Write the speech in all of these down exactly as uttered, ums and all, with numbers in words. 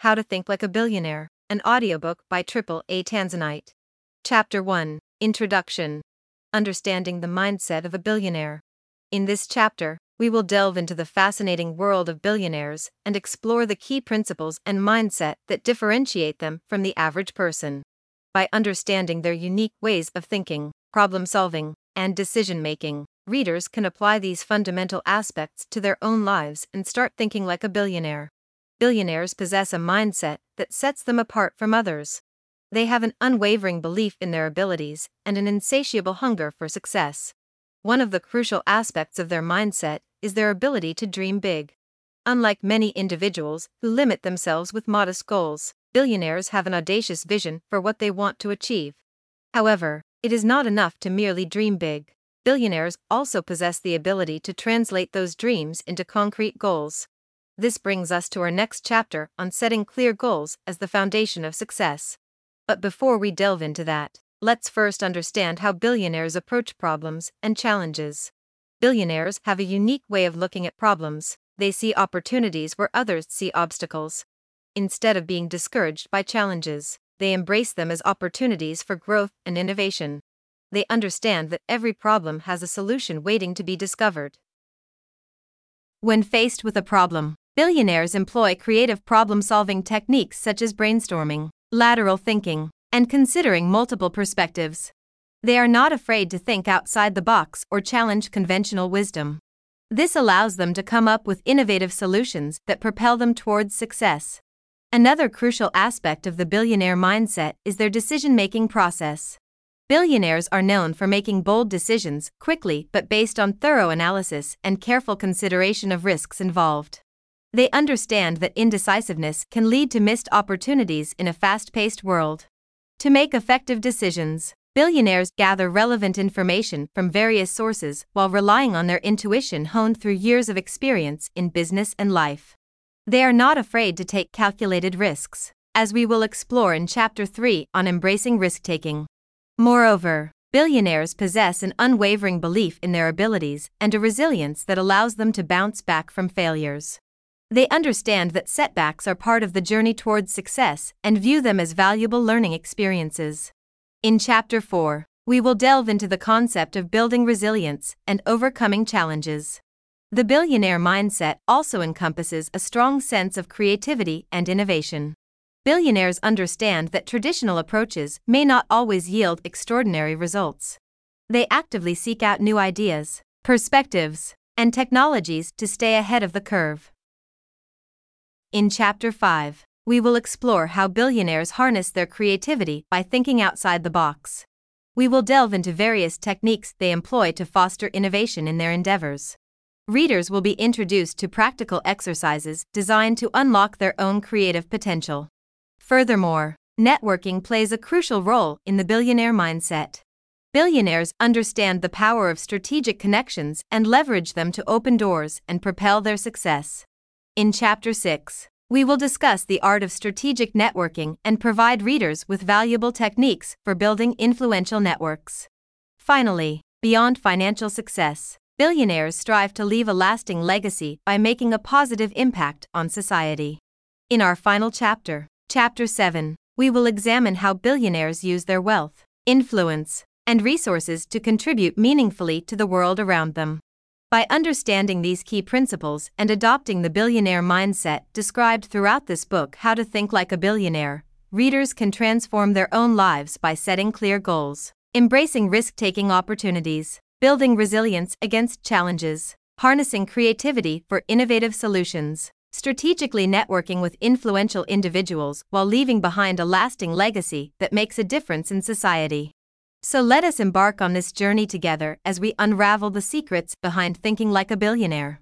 How to Think Like a Billionaire, an audiobook by Triple A Tanzanite. Chapter one, Introduction. Understanding the Mindset of a Billionaire. In this chapter, we will delve into the fascinating world of billionaires and explore the key principles and mindset that differentiate them from the average person. By understanding their unique ways of thinking, problem-solving, and decision-making, readers can apply these fundamental aspects to their own lives and start thinking like a billionaire. Billionaires possess a mindset that sets them apart from others. They have an unwavering belief in their abilities and an insatiable hunger for success. One of the crucial aspects of their mindset is their ability to dream big. Unlike many individuals who limit themselves with modest goals, billionaires have an audacious vision for what they want to achieve. However, it is not enough to merely dream big. Billionaires also possess the ability to translate those dreams into concrete goals. This brings us to our next chapter on setting clear goals as the foundation of success. But before we delve into that, let's first understand how billionaires approach problems and challenges. Billionaires have a unique way of looking at problems. They see opportunities where others see obstacles. Instead of being discouraged by challenges, they embrace them as opportunities for growth and innovation. They understand that every problem has a solution waiting to be discovered. When faced with a problem, billionaires employ creative problem-solving techniques such as brainstorming, lateral thinking, and considering multiple perspectives. They are not afraid to think outside the box or challenge conventional wisdom. This allows them to come up with innovative solutions that propel them towards success. Another crucial aspect of the billionaire mindset is their decision-making process. Billionaires are known for making bold decisions quickly but based on thorough analysis and careful consideration of risks involved. They understand that indecisiveness can lead to missed opportunities in a fast-paced world. To make effective decisions, billionaires gather relevant information from various sources while relying on their intuition honed through years of experience in business and life. They are not afraid to take calculated risks, as we will explore in Chapter three on embracing risk-taking. Moreover, billionaires possess an unwavering belief in their abilities and a resilience that allows them to bounce back from failures. They understand that setbacks are part of the journey towards success and view them as valuable learning experiences. In Chapter four, we will delve into the concept of building resilience and overcoming challenges. The billionaire mindset also encompasses a strong sense of creativity and innovation. Billionaires understand that traditional approaches may not always yield extraordinary results. They actively seek out new ideas, perspectives, and technologies to stay ahead of the curve. In Chapter five, we will explore how billionaires harness their creativity by thinking outside the box. We will delve into various techniques they employ to foster innovation in their endeavors. Readers will be introduced to practical exercises designed to unlock their own creative potential. Furthermore, networking plays a crucial role in the billionaire mindset. Billionaires understand the power of strategic connections and leverage them to open doors and propel their success. In Chapter six, we will discuss the art of strategic networking and provide readers with valuable techniques for building influential networks. Finally, beyond financial success, billionaires strive to leave a lasting legacy by making a positive impact on society. In our final chapter, Chapter seven, we will examine how billionaires use their wealth, influence, and resources to contribute meaningfully to the world around them. By understanding these key principles and adopting the billionaire mindset described throughout this book, How to Think Like a Billionaire, readers can transform their own lives by setting clear goals, embracing risk-taking opportunities, building resilience against challenges, harnessing creativity for innovative solutions, strategically networking with influential individuals while leaving behind a lasting legacy that makes a difference in society. So let us embark on this journey together as we unravel the secrets behind thinking like a billionaire.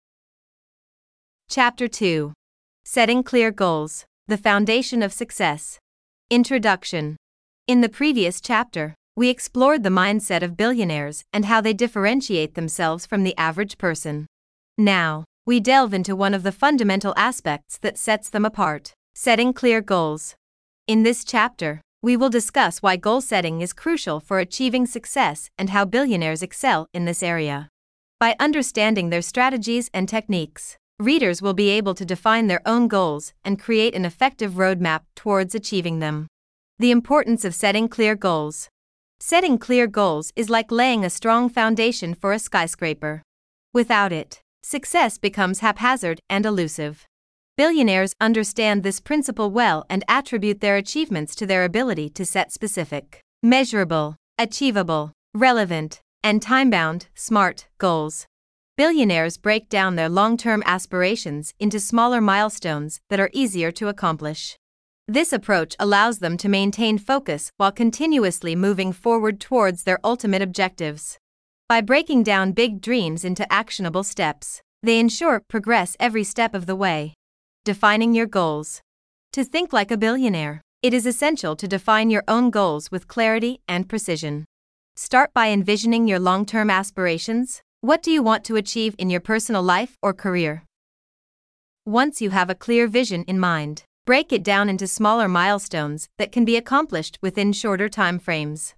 Chapter two. Setting Clear Goals, the Foundation of Success. Introduction. In the previous chapter, we explored the mindset of billionaires and how they differentiate themselves from the average person. Now, we delve into one of the fundamental aspects that sets them apart: setting clear goals. In this chapter, we will discuss why goal setting is crucial for achieving success and how billionaires excel in this area. By understanding their strategies and techniques, readers will be able to define their own goals and create an effective roadmap towards achieving them. The importance of setting clear goals. Setting clear goals is like laying a strong foundation for a skyscraper. Without it, success becomes haphazard and elusive. Billionaires understand this principle well and attribute their achievements to their ability to set specific, measurable, achievable, relevant, and time-bound, SMART goals. Billionaires break down their long-term aspirations into smaller milestones that are easier to accomplish. This approach allows them to maintain focus while continuously moving forward towards their ultimate objectives. By breaking down big dreams into actionable steps, they ensure progress every step of the way. Defining your goals. To think like a billionaire, it is essential to define your own goals with clarity and precision. Start by envisioning your long-term aspirations. What do you want to achieve in your personal life or career? Once you have a clear vision in mind, break it down into smaller milestones that can be accomplished within shorter time frames.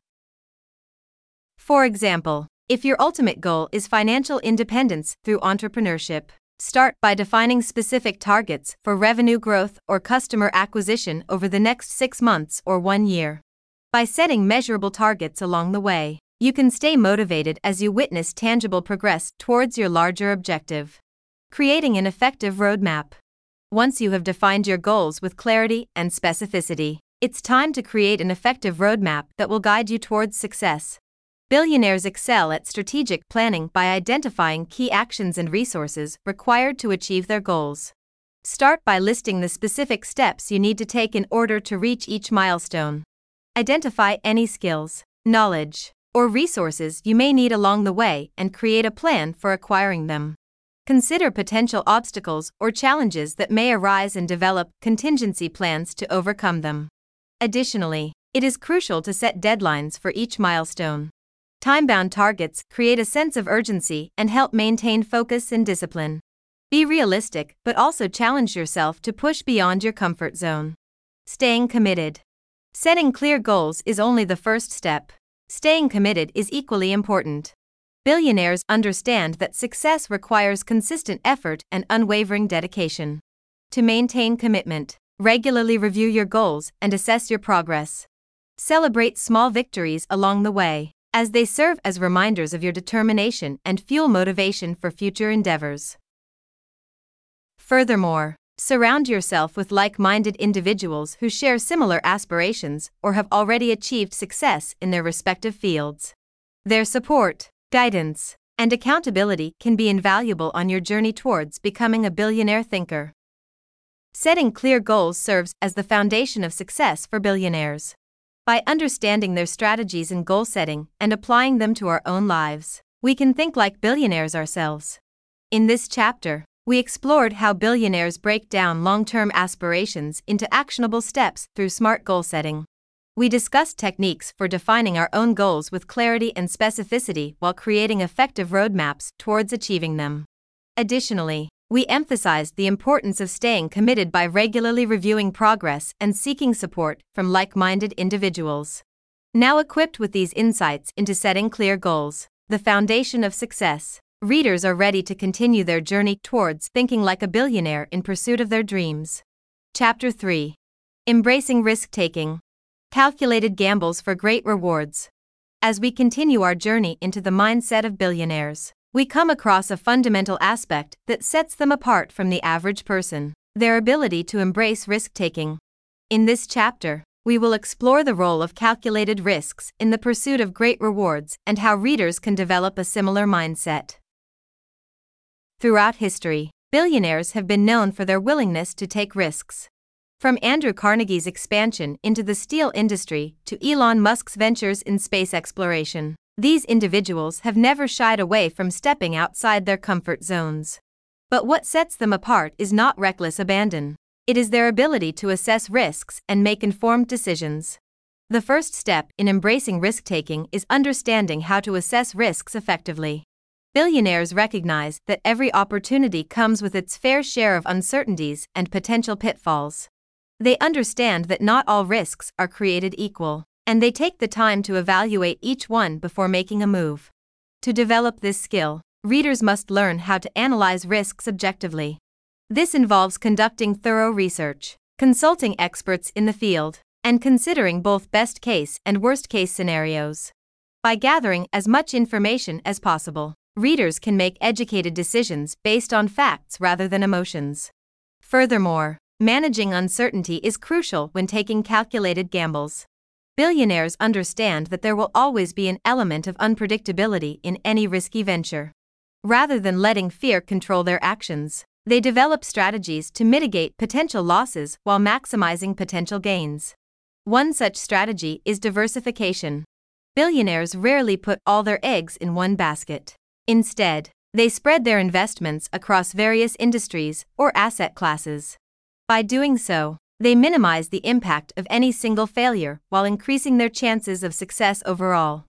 For example, if your ultimate goal is financial independence through entrepreneurship, start by defining specific targets for revenue growth or customer acquisition over the next six months or one year. By setting measurable targets along the way, you can stay motivated as you witness tangible progress towards your larger objective. Creating an effective roadmap. Once you have defined your goals with clarity and specificity, it's time to create an effective roadmap that will guide you towards success. Billionaires excel at strategic planning by identifying key actions and resources required to achieve their goals. Start by listing the specific steps you need to take in order to reach each milestone. Identify any skills, knowledge, or resources you may need along the way and create a plan for acquiring them. Consider potential obstacles or challenges that may arise and develop contingency plans to overcome them. Additionally, it is crucial to set deadlines for each milestone. Time-bound targets create a sense of urgency and help maintain focus and discipline. Be realistic, but also challenge yourself to push beyond your comfort zone. Staying committed. Setting clear goals is only the first step. Staying committed is equally important. Billionaires understand that success requires consistent effort and unwavering dedication. To maintain commitment, regularly review your goals and assess your progress. Celebrate small victories along the way, as they serve as reminders of your determination and fuel motivation for future endeavors. Furthermore, surround yourself with like-minded individuals who share similar aspirations or have already achieved success in their respective fields. Their support, guidance, and accountability can be invaluable on your journey towards becoming a billionaire thinker. Setting clear goals serves as the foundation of success for billionaires. By understanding their strategies in goal setting and applying them to our own lives, we can think like billionaires ourselves. In this chapter, we explored how billionaires break down long-term aspirations into actionable steps through smart goal setting. We discussed techniques for defining our own goals with clarity and specificity while creating effective roadmaps towards achieving them. Additionally, we emphasized the importance of staying committed by regularly reviewing progress and seeking support from like-minded individuals. Now equipped with these insights into setting clear goals, the foundation of success, readers are ready to continue their journey towards thinking like a billionaire in pursuit of their dreams. Chapter three. Embracing risk-taking. Calculated gambles for great rewards. As we continue our journey into the mindset of billionaires, we come across a fundamental aspect that sets them apart from the average person: their ability to embrace risk-taking. In this chapter, we will explore the role of calculated risks in the pursuit of great rewards and how readers can develop a similar mindset. Throughout history, billionaires have been known for their willingness to take risks. From Andrew Carnegie's expansion into the steel industry to Elon Musk's ventures in space exploration, these individuals have never shied away from stepping outside their comfort zones. But what sets them apart is not reckless abandon. It is their ability to assess risks and make informed decisions. The first step in embracing risk-taking is understanding how to assess risks effectively. Billionaires recognize that every opportunity comes with its fair share of uncertainties and potential pitfalls. They understand that not all risks are created equal, and they take the time to evaluate each one before making a move. To develop this skill, readers must learn how to analyze risks objectively. This involves conducting thorough research, consulting experts in the field, and considering both best-case and worst-case scenarios. By gathering as much information as possible, readers can make educated decisions based on facts rather than emotions. Furthermore, managing uncertainty is crucial when taking calculated gambles. Billionaires understand that there will always be an element of unpredictability in any risky venture. Rather than letting fear control their actions, they develop strategies to mitigate potential losses while maximizing potential gains. One such strategy is diversification. Billionaires rarely put all their eggs in one basket. Instead, they spread their investments across various industries or asset classes. By doing so, they minimize the impact of any single failure while increasing their chances of success overall.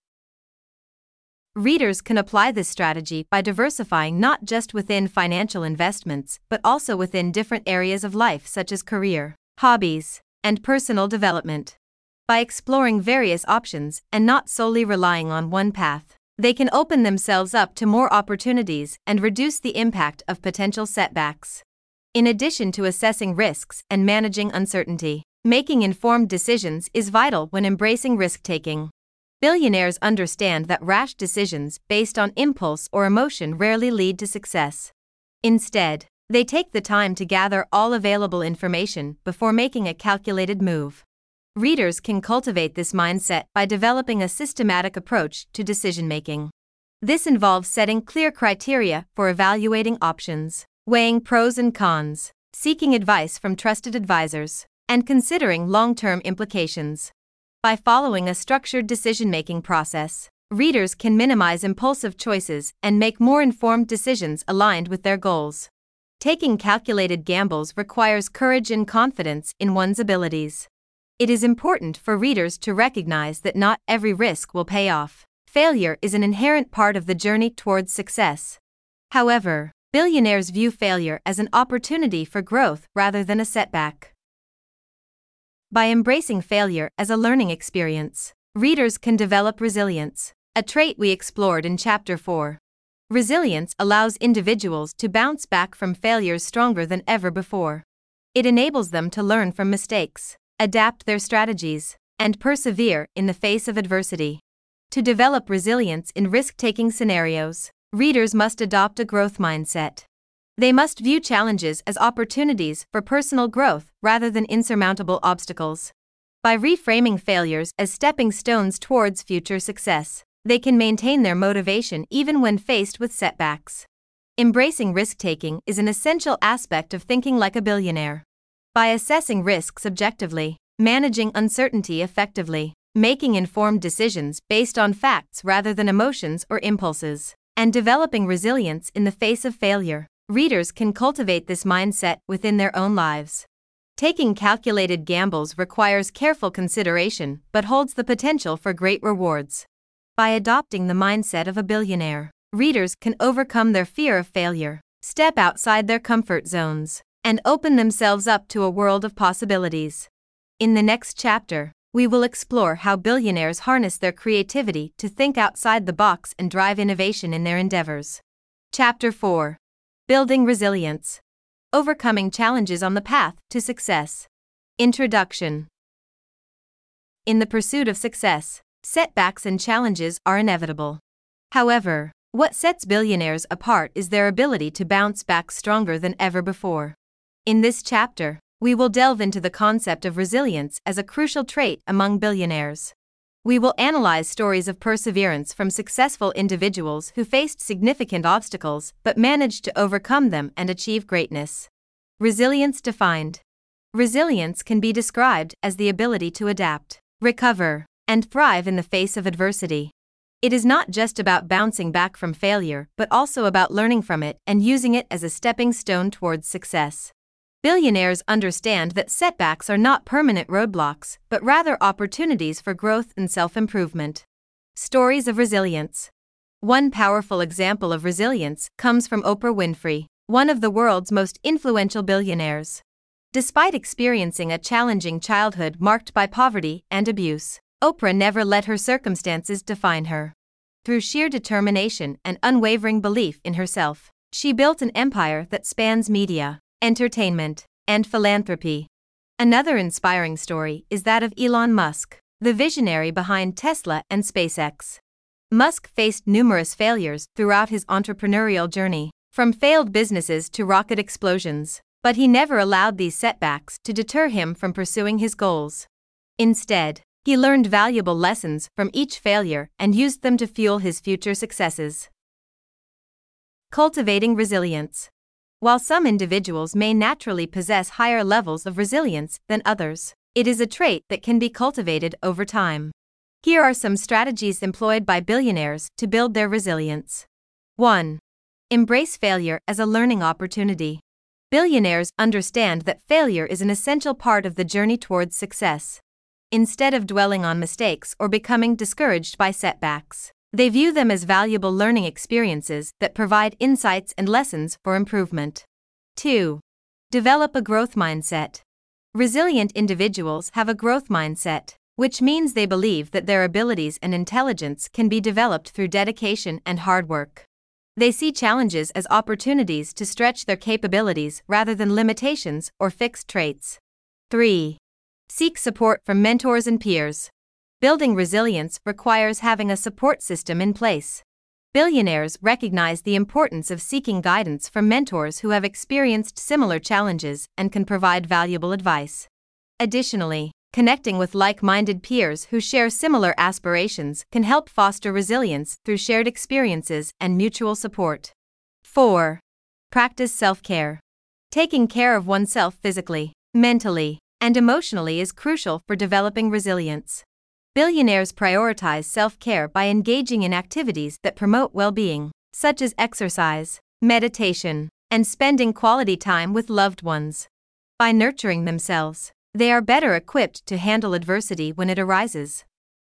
Readers can apply this strategy by diversifying not just within financial investments but also within different areas of life such as career, hobbies, and personal development. By exploring various options and not solely relying on one path, they can open themselves up to more opportunities and reduce the impact of potential setbacks. In addition to assessing risks and managing uncertainty, making informed decisions is vital when embracing risk-taking. Billionaires understand that rash decisions based on impulse or emotion rarely lead to success. Instead, they take the time to gather all available information before making a calculated move. Readers can cultivate this mindset by developing a systematic approach to decision-making. This involves setting clear criteria for evaluating options, weighing pros and cons, seeking advice from trusted advisors, and considering long-term implications. By following a structured decision-making process, readers can minimize impulsive choices and make more informed decisions aligned with their goals. Taking calculated gambles requires courage and confidence in one's abilities. It is important for readers to recognize that not every risk will pay off. Failure is an inherent part of the journey towards success. However, billionaires view failure as an opportunity for growth rather than a setback. By embracing failure as a learning experience, readers can develop resilience, a trait we explored in Chapter four. Resilience allows individuals to bounce back from failures stronger than ever before. It enables them to learn from mistakes, adapt their strategies, and persevere in the face of adversity. To develop resilience in risk-taking scenarios, readers must adopt a growth mindset. They must view challenges as opportunities for personal growth rather than insurmountable obstacles. By reframing failures as stepping stones towards future success, they can maintain their motivation even when faced with setbacks. Embracing risk-taking is an essential aspect of thinking like a billionaire. By assessing risks objectively, managing uncertainty effectively, making informed decisions based on facts rather than emotions or impulses, and developing resilience in the face of failure, readers can cultivate this mindset within their own lives. Taking calculated gambles requires careful consideration but holds the potential for great rewards. By adopting the mindset of a billionaire, readers can overcome their fear of failure, step outside their comfort zones, and open themselves up to a world of possibilities. In the next chapter, we will explore how billionaires harness their creativity to think outside the box and drive innovation in their endeavors. Chapter four. Building Resilience. Overcoming Challenges on the Path to Success. Introduction. In the pursuit of success, setbacks and challenges are inevitable. However, what sets billionaires apart is their ability to bounce back stronger than ever before. In this chapter, we will delve into the concept of resilience as a crucial trait among billionaires. We will analyze stories of perseverance from successful individuals who faced significant obstacles but managed to overcome them and achieve greatness. Resilience defined. Resilience can be described as the ability to adapt, recover, and thrive in the face of adversity. It is not just about bouncing back from failure but also about learning from it and using it as a stepping stone towards success. Billionaires understand that setbacks are not permanent roadblocks, but rather opportunities for growth and self-improvement. Stories of resilience. One powerful example of resilience comes from Oprah Winfrey, one of the world's most influential billionaires. Despite experiencing a challenging childhood marked by poverty and abuse, Oprah never let her circumstances define her. Through sheer determination and unwavering belief in herself, she built an empire that spans media, entertainment, and philanthropy. Another inspiring story is that of Elon Musk, the visionary behind Tesla and SpaceX. Musk faced numerous failures throughout his entrepreneurial journey, from failed businesses to rocket explosions, but he never allowed these setbacks to deter him from pursuing his goals. Instead, he learned valuable lessons from each failure and used them to fuel his future successes. Cultivating resilience. While some individuals may naturally possess higher levels of resilience than others, it is a trait that can be cultivated over time. Here are some strategies employed by billionaires to build their resilience. one. Embrace failure as a learning opportunity. Billionaires understand that failure is an essential part of the journey towards success. Instead of dwelling on mistakes or becoming discouraged by setbacks, they view them as valuable learning experiences that provide insights and lessons for improvement. two. Develop a growth mindset. Resilient individuals have a growth mindset, which means they believe that their abilities and intelligence can be developed through dedication and hard work. They see challenges as opportunities to stretch their capabilities rather than limitations or fixed traits. three. Seek support from mentors and peers. Building resilience requires having a support system in place. Billionaires recognize the importance of seeking guidance from mentors who have experienced similar challenges and can provide valuable advice. Additionally, connecting with like-minded peers who share similar aspirations can help foster resilience through shared experiences and mutual support. four. Practice self-care. Taking care of oneself physically, mentally, and emotionally is crucial for developing resilience. Billionaires prioritize self-care by engaging in activities that promote well-being, such as exercise, meditation, and spending quality time with loved ones. By nurturing themselves, they are better equipped to handle adversity when it arises.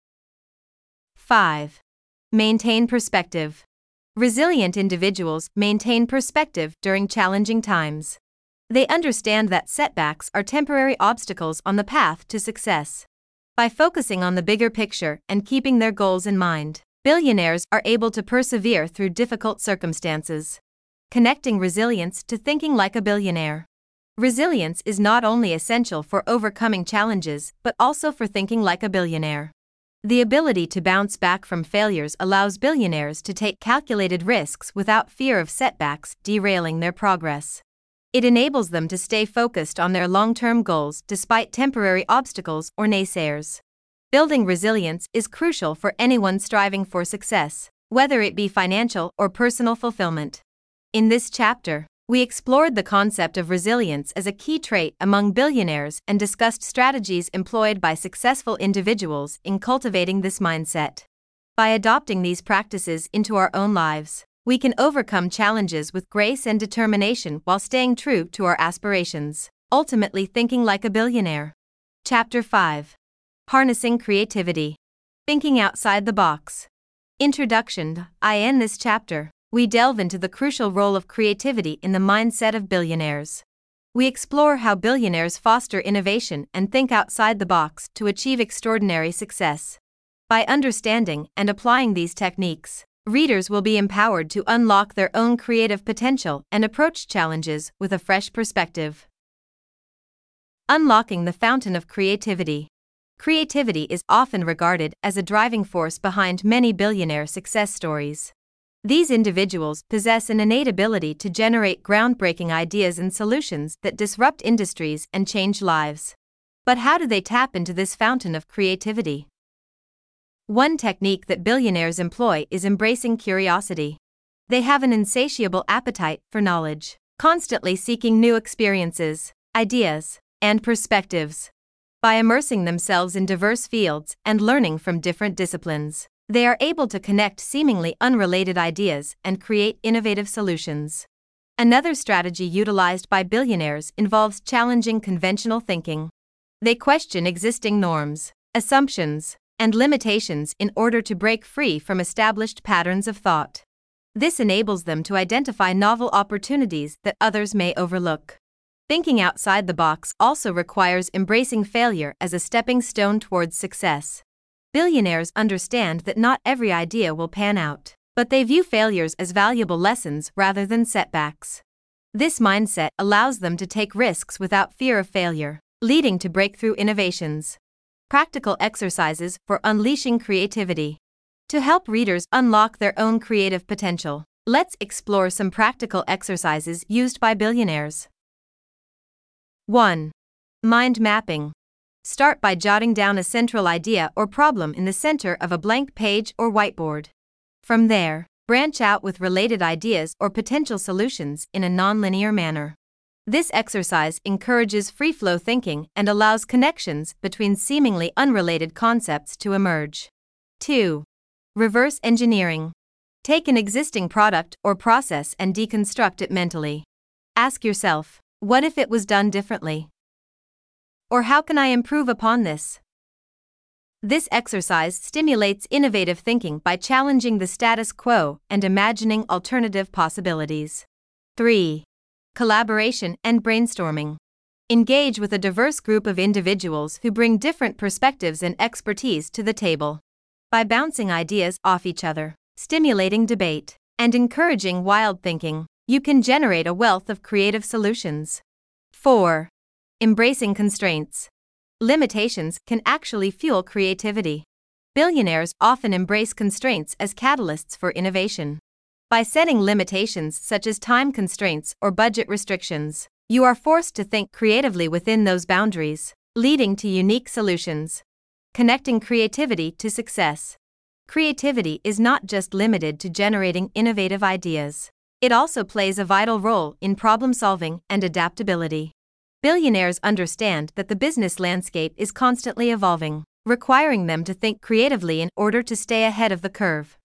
five. Maintain perspective. Resilient individuals maintain perspective during challenging times. They understand that setbacks are temporary obstacles on the path to success. By focusing on the bigger picture and keeping their goals in mind, billionaires are able to persevere through difficult circumstances. Connecting resilience to thinking like a billionaire. Resilience is not only essential for overcoming challenges but also for thinking like a billionaire. The ability to bounce back from failures allows billionaires to take calculated risks without fear of setbacks derailing their progress. It enables them to stay focused on their long-term goals despite temporary obstacles or naysayers. Building resilience is crucial for anyone striving for success, whether it be financial or personal fulfillment. In this chapter, we explored the concept of resilience as a key trait among billionaires and discussed strategies employed by successful individuals in cultivating this mindset. By adopting these practices into our own lives, we can overcome challenges with grace and determination while staying true to our aspirations, ultimately thinking like a billionaire. Chapter five. Harnessing Creativity. Thinking Outside the Box. Introduction. I end this chapter. We delve into the crucial role of creativity in the mindset of billionaires. We explore how billionaires foster innovation and think outside the box to achieve extraordinary success. By understanding and applying these techniques, readers will be empowered to unlock their own creative potential and approach challenges with a fresh perspective. Unlocking the fountain of creativity. Creativity is often regarded as a driving force behind many billionaire success stories. These individuals possess an innate ability to generate groundbreaking ideas and solutions that disrupt industries and change lives. But how do they tap into this fountain of creativity? One technique that billionaires employ is embracing curiosity. They have an insatiable appetite for knowledge, constantly seeking new experiences, ideas, and perspectives. By immersing themselves in diverse fields and learning from different disciplines, they are able to connect seemingly unrelated ideas and create innovative solutions. Another strategy utilized by billionaires involves challenging conventional thinking. They question existing norms, assumptions, and limitations in order to break free from established patterns of thought. This enables them to identify novel opportunities that others may overlook. Thinking outside the box also requires embracing failure as a stepping stone towards success. Billionaires understand that not every idea will pan out, but they view failures as valuable lessons rather than setbacks. This mindset allows them to take risks without fear of failure, leading to breakthrough innovations. Practical exercises for unleashing creativity. To help readers unlock their own creative potential, let's explore some practical exercises used by billionaires. one. Mind mapping. Start by jotting down a central idea or problem in the center of a blank page or whiteboard. From there, branch out with related ideas or potential solutions in a nonlinear manner. This exercise encourages free-flow thinking and allows connections between seemingly unrelated concepts to emerge. two. Reverse engineering. Take an existing product or process and deconstruct it mentally. Ask yourself, what if it was done differently? Or how can I improve upon this? This exercise stimulates innovative thinking by challenging the status quo and imagining alternative possibilities. three. Collaboration and brainstorming. Engage with a diverse group of individuals who bring different perspectives and expertise to the table. By bouncing ideas off each other, stimulating debate, and encouraging wild thinking, you can generate a wealth of creative solutions. four. Embracing constraints. Limitations can actually fuel creativity. Billionaires often embrace constraints as catalysts for innovation. By setting limitations such as time constraints or budget restrictions, you are forced to think creatively within those boundaries, leading to unique solutions. Connecting creativity to success. Creativity is not just limited to generating innovative ideas. It also plays a vital role in problem solving and adaptability. Billionaires understand that the business landscape is constantly evolving, requiring them to think creatively in order to stay ahead of the curve.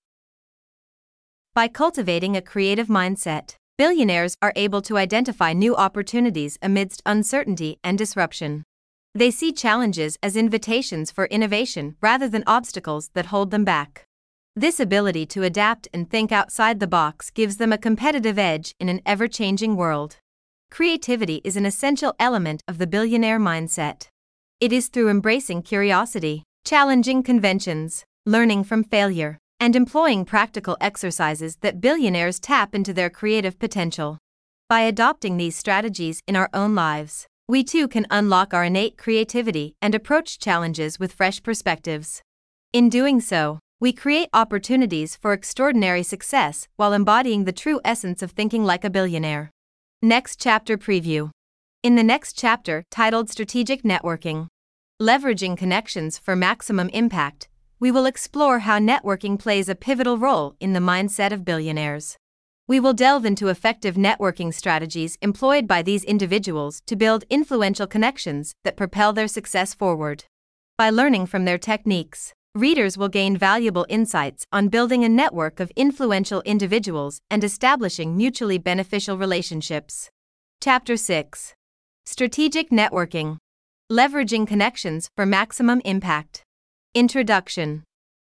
By cultivating a creative mindset, billionaires are able to identify new opportunities amidst uncertainty and disruption. They see challenges as invitations for innovation rather than obstacles that hold them back. This ability to adapt and think outside the box gives them a competitive edge in an ever-changing world. Creativity is an essential element of the billionaire mindset. It is through embracing curiosity, challenging conventions, learning from failure, and employing practical exercises that billionaires tap into their creative potential. By adopting these strategies in our own lives, we too can unlock our innate creativity and approach challenges with fresh perspectives. In doing so, we create opportunities for extraordinary success while embodying the true essence of thinking like a billionaire. Next chapter preview. In the next chapter, titled Strategic Networking, Leveraging Connections for Maximum Impact, we will explore how networking plays a pivotal role in the mindset of billionaires. We will delve into effective networking strategies employed by these individuals to build influential connections that propel their success forward. By learning from their techniques, readers will gain valuable insights on building a network of influential individuals and establishing mutually beneficial relationships. Chapter six. Strategic Networking. Leveraging Connections for Maximum Impact. Introduction.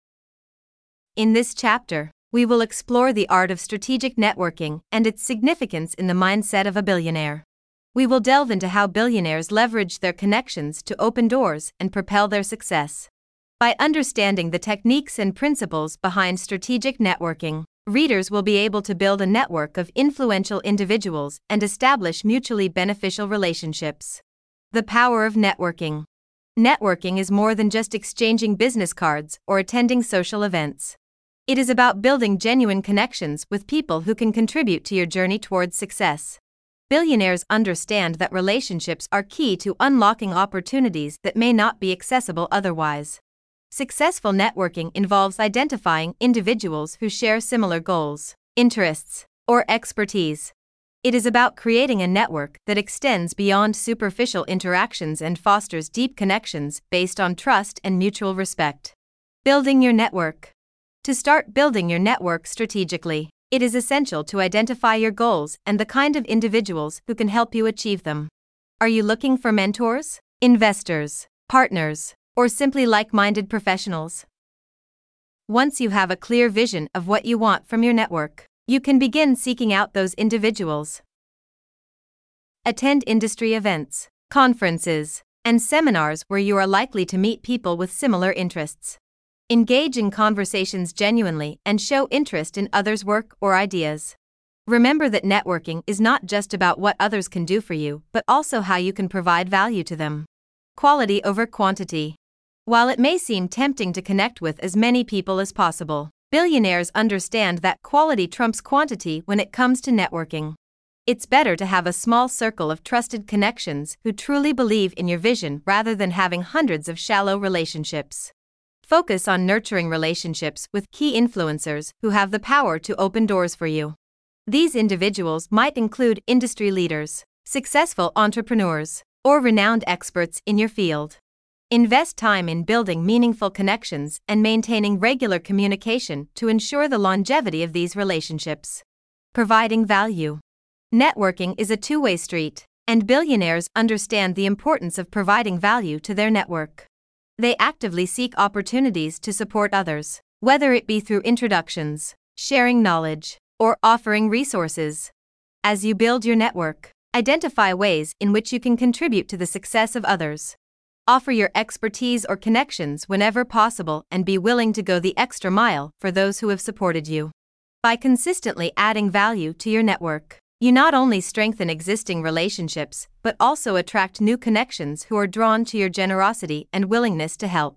In this chapter, we will explore the art of strategic networking and its significance in the mindset of a billionaire. We will delve into how billionaires leverage their connections to open doors and propel their success. By understanding the techniques and principles behind strategic networking, readers will be able to build a network of influential individuals and establish mutually beneficial relationships. The power of networking. Networking is more than just exchanging business cards or attending social events. It is about building genuine connections with people who can contribute to your journey towards success. Billionaires understand that relationships are key to unlocking opportunities that may not be accessible otherwise. Successful networking involves identifying individuals who share similar goals, interests, or expertise. It is about creating a network that extends beyond superficial interactions and fosters deep connections based on trust and mutual respect. Building your network. To start building your network strategically, it is essential to identify your goals and the kind of individuals who can help you achieve them. Are you looking for mentors, investors, partners, or simply like-minded professionals? Once you have a clear vision of what you want from your network, you can begin seeking out those individuals. Attend industry events, conferences, and seminars where you are likely to meet people with similar interests. Engage in conversations genuinely and show interest in others' work or ideas. Remember that networking is not just about what others can do for you, but also how you can provide value to them. Quality over quantity. While it may seem tempting to connect with as many people as possible, billionaires understand that quality trumps quantity when it comes to networking. It's better to have a small circle of trusted connections who truly believe in your vision rather than having hundreds of shallow relationships. Focus on nurturing relationships with key influencers who have the power to open doors for you. These individuals might include industry leaders, successful entrepreneurs, or renowned experts in your field. Invest time in building meaningful connections and maintaining regular communication to ensure the longevity of these relationships. Providing value. Networking is a two-way street, and billionaires understand the importance of providing value to their network. They actively seek opportunities to support others, whether it be through introductions, sharing knowledge, or offering resources. As you build your network, identify ways in which you can contribute to the success of others. Offer your expertise or connections whenever possible and be willing to go the extra mile for those who have supported you. By consistently adding value to your network, you not only strengthen existing relationships but also attract new connections who are drawn to your generosity and willingness to help.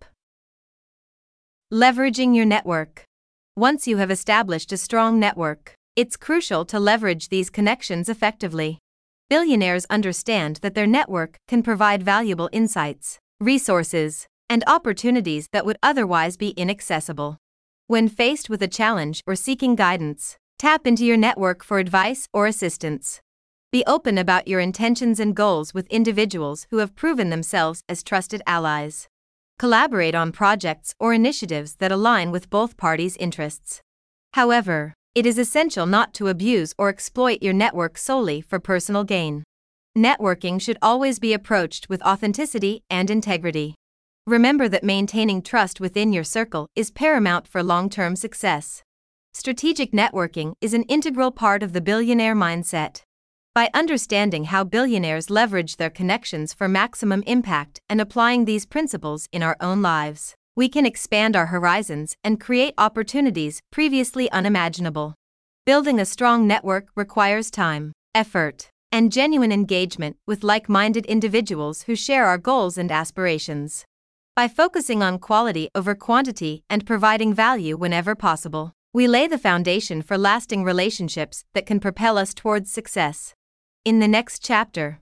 Leveraging your network. Once you have established a strong network, it's crucial to leverage these connections effectively. Billionaires understand that their network can provide valuable insights, resources, and opportunities that would otherwise be inaccessible. When faced with a challenge or seeking guidance, tap into your network for advice or assistance. Be open about your intentions and goals with individuals who have proven themselves as trusted allies. Collaborate on projects or initiatives that align with both parties' interests. However, it is essential not to abuse or exploit your network solely for personal gain. Networking should always be approached with authenticity and integrity. Remember that maintaining trust within your circle is paramount for long-term success. Strategic networking is an integral part of the billionaire mindset. By understanding how billionaires leverage their connections for maximum impact and applying these principles in our own lives, we can expand our horizons and create opportunities previously unimaginable. Building a strong network requires time, effort, and genuine engagement with like-minded individuals who share our goals and aspirations. By focusing on quality over quantity and providing value whenever possible, we lay the foundation for lasting relationships that can propel us towards success. In the next chapter,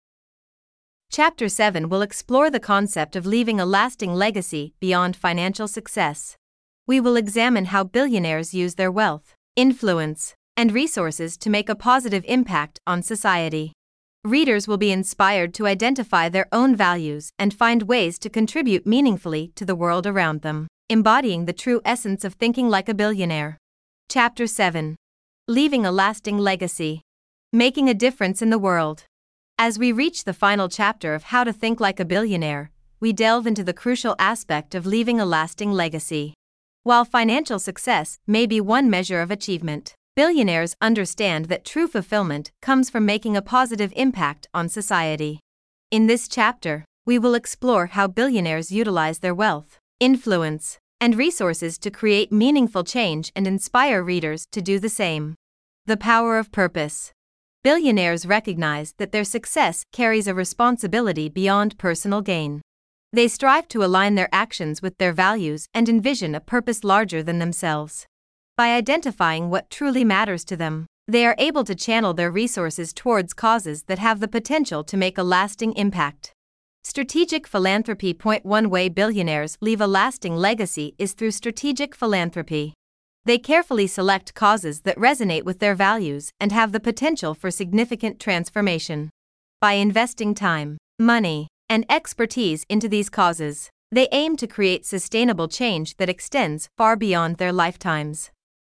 Chapter seven will explore the concept of leaving a lasting legacy beyond financial success. We will examine how billionaires use their wealth, influence, and resources to make a positive impact on society. Readers will be inspired to identify their own values and find ways to contribute meaningfully to the world around them, embodying the true essence of thinking like a billionaire. Chapter seven. Leaving a lasting legacy. Making a difference in the world. As we reach the final chapter of How to Think Like a Billionaire, we delve into the crucial aspect of leaving a lasting legacy. While financial success may be one measure of achievement, billionaires understand that true fulfillment comes from making a positive impact on society. In this chapter, we will explore how billionaires utilize their wealth, influence, and resources to create meaningful change and inspire readers to do the same. The power of purpose. Billionaires recognize that their success carries a responsibility beyond personal gain. They strive to align their actions with their values and envision a purpose larger than themselves. By identifying what truly matters to them, they are able to channel their resources towards causes that have the potential to make a lasting impact. Strategic philanthropy. One way billionaires leave a lasting legacy is through strategic philanthropy. They carefully select causes that resonate with their values and have the potential for significant transformation. By investing time, money, and expertise into these causes, they aim to create sustainable change that extends far beyond their lifetimes.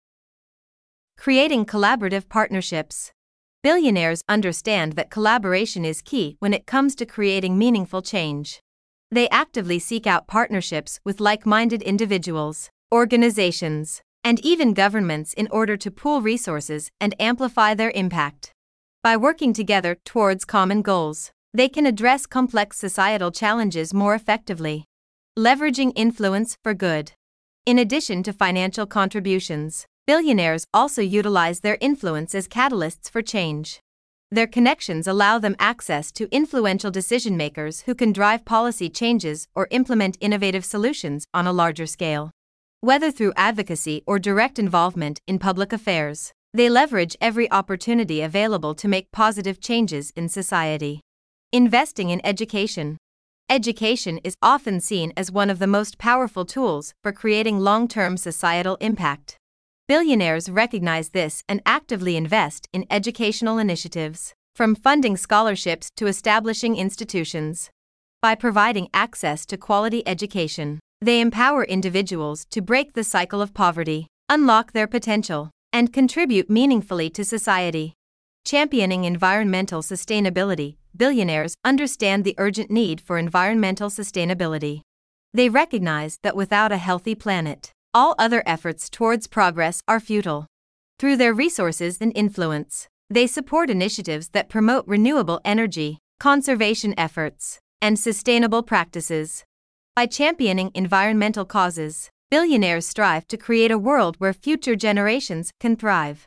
Creating collaborative partnerships. Billionaires understand that collaboration is key when it comes to creating meaningful change. They actively seek out partnerships with like-minded individuals, organizations, and even governments in order to pool resources and amplify their impact. By working together towards common goals, they can address complex societal challenges more effectively. Leveraging influence for good. In addition to financial contributions, Billionaires also utilize their influence as catalysts for change. Their connections allow them access to influential decision makers who can drive policy changes or implement innovative solutions on a larger scale. Whether through advocacy or direct involvement in public affairs, they leverage every opportunity available to make positive changes in society. Investing in education. Education is often seen as one of the most powerful tools for creating long-term societal impact. Billionaires recognize this and actively invest in educational initiatives, from funding scholarships to establishing institutions. By providing access to quality education, they empower individuals to break the cycle of poverty, unlock their potential, and contribute meaningfully to society. Championing environmental sustainability. Billionaires understand the urgent need for environmental sustainability. They recognize that without a healthy planet, all other efforts towards progress are futile. Through their resources and influence, they support initiatives that promote renewable energy, conservation efforts, and sustainable practices. By championing environmental causes, billionaires strive to create a world where future generations can thrive.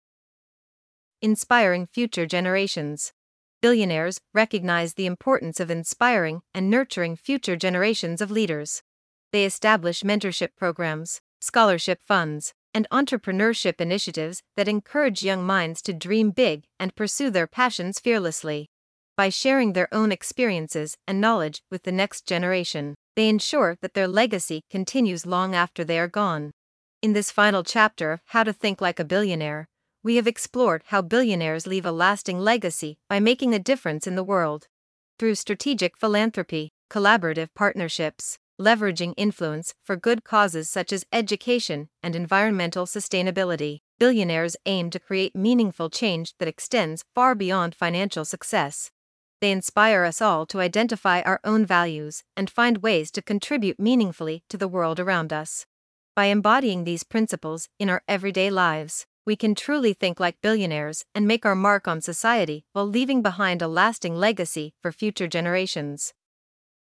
Inspiring future generations. Billionaires recognize the importance of inspiring and nurturing future generations of leaders. They establish mentorship programs, scholarship funds, and entrepreneurship initiatives that encourage young minds to dream big and pursue their passions fearlessly. By sharing their own experiences and knowledge with the next generation, they ensure that their legacy continues long after they are gone. In this final chapter of How to Think Like a Billionaire, we have explored how billionaires leave a lasting legacy by making a difference in the world. Through strategic philanthropy, collaborative partnerships, leveraging influence for good causes such as education and environmental sustainability, billionaires aim to create meaningful change that extends far beyond financial success. They inspire us all to identify our own values and find ways to contribute meaningfully to the world around us. By embodying these principles in our everyday lives, we can truly think like billionaires and make our mark on society while leaving behind a lasting legacy for future generations.